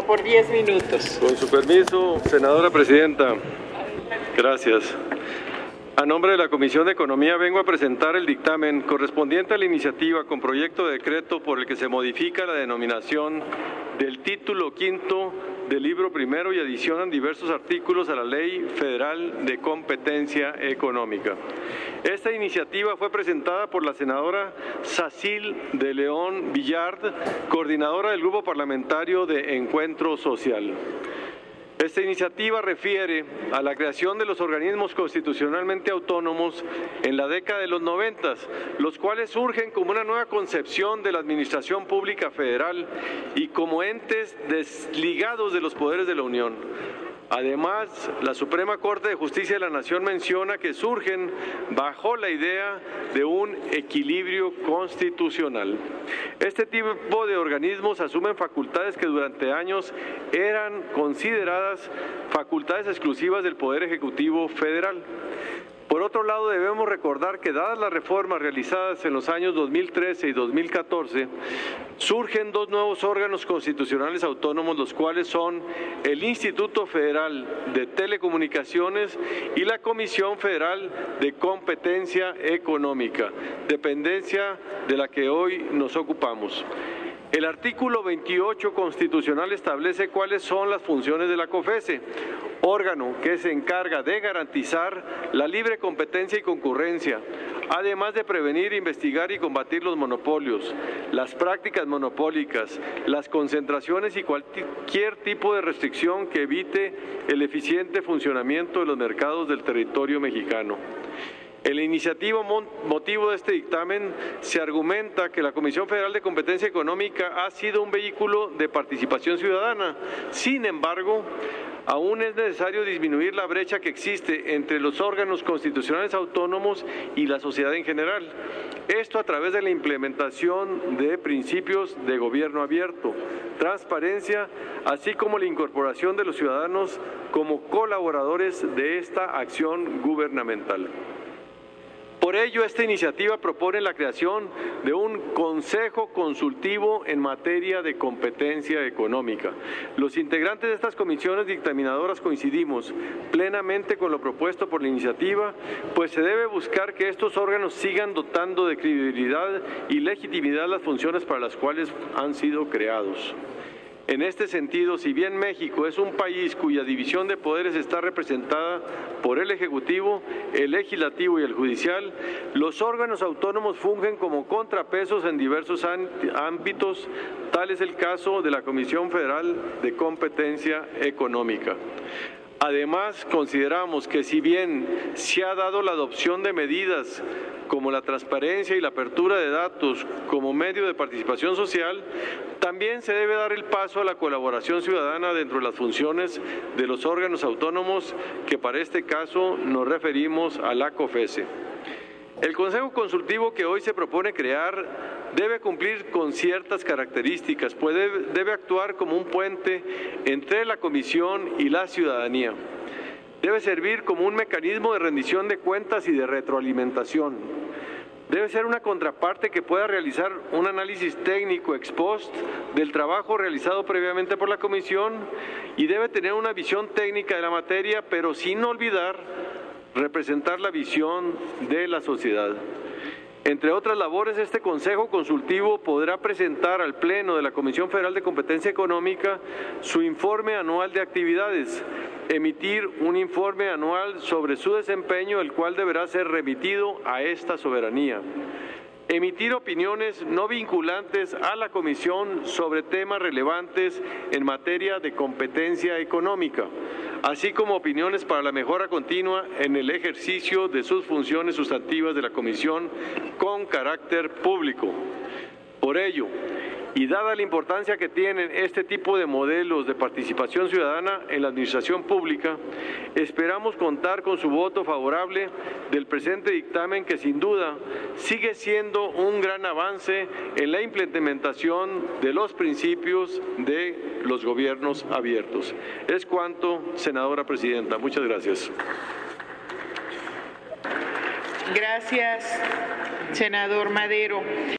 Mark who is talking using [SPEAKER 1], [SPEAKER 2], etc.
[SPEAKER 1] por 10 minutos.
[SPEAKER 2] Con su permiso, senadora presidenta. Gracias. A nombre de la Comisión de Economía vengo a presentar el dictamen correspondiente a la iniciativa con proyecto de decreto por el que se modifica la denominación del título quinto del libro primero y adicionan diversos artículos a la Ley Federal de Competencia Económica. Esta iniciativa fue presentada por la senadora Sacil de León Villard, coordinadora del Grupo Parlamentario de Encuentro Social. Esta iniciativa refiere a la creación de los organismos constitucionalmente autónomos en la década de los 90, los cuales surgen como una nueva concepción de la administración pública federal y como entes desligados de los poderes de la Unión. Además, la Suprema Corte de Justicia de la Nación menciona que surgen bajo la idea de un equilibrio constitucional. Este tipo de organismos asumen facultades que durante años eran consideradas facultades exclusivas del Poder Ejecutivo Federal. Por otro lado, debemos recordar que dadas las reformas realizadas en los años 2013 y 2014, surgen dos nuevos órganos constitucionales autónomos, los cuales son el Instituto Federal de Telecomunicaciones y la Comisión Federal de Competencia Económica, dependencia de la que hoy nos ocupamos. El artículo 28 constitucional establece cuáles son las funciones de la COFECE, órgano que se encarga de garantizar la libre competencia y concurrencia, además de prevenir, investigar y combatir los monopolios, las prácticas monopólicas, las concentraciones y cualquier tipo de restricción que evite el eficiente funcionamiento de los mercados del territorio mexicano. En la iniciativa motivo de este dictamen se argumenta que la Comisión Federal de Competencia Económica ha sido un vehículo de participación ciudadana. Sin embargo, aún es necesario disminuir la brecha que existe entre los órganos constitucionales autónomos y la sociedad en general. Esto a través de la implementación de principios de gobierno abierto, transparencia, así como la incorporación de los ciudadanos como colaboradores de esta acción gubernamental. Por ello, esta iniciativa propone la creación de un Consejo Consultivo en materia de competencia económica. Los integrantes de estas comisiones dictaminadoras coincidimos plenamente con lo propuesto por la iniciativa, pues se debe buscar que estos órganos sigan dotando de credibilidad y legitimidad las funciones para las cuales han sido creados. En este sentido, si bien México es un país cuya división de poderes está representada por el Ejecutivo, el Legislativo y el Judicial, los órganos autónomos fungen como contrapesos en diversos ámbitos, tal es el caso de la Comisión Federal de Competencia Económica. Además, consideramos que si bien se ha dado la adopción de medidas como la transparencia y la apertura de datos como medio de participación social, también se debe dar el paso a la colaboración ciudadana dentro de las funciones de los órganos autónomos, que para este caso nos referimos a la COFECE. El Consejo Consultivo que hoy se propone crear debe cumplir con ciertas características, pues debe actuar como un puente entre la Comisión y la ciudadanía. Debe servir como un mecanismo de rendición de cuentas y de retroalimentación. Debe ser una contraparte que pueda realizar un análisis técnico ex post del trabajo realizado previamente por la Comisión y debe tener una visión técnica de la materia, pero sin olvidar representar la visión de la sociedad. Entre otras labores, este Consejo Consultivo podrá presentar al Pleno de la Comisión Federal de Competencia Económica su informe anual de actividades, emitir un informe anual sobre su desempeño, el cual deberá ser remitido a esta soberanía, emitir opiniones no vinculantes a la Comisión sobre temas relevantes en materia de competencia económica, así como opiniones para la mejora continua en el ejercicio de sus funciones sustantivas de la Comisión con carácter público. Por ello, y dada la importancia que tienen este tipo de modelos de participación ciudadana en la administración pública, esperamos contar con su voto favorable del presente dictamen, que sin duda sigue siendo un gran avance en la implementación de los principios de los gobiernos abiertos. Es cuanto, senadora presidenta. Muchas gracias.
[SPEAKER 1] Gracias, senador Madero.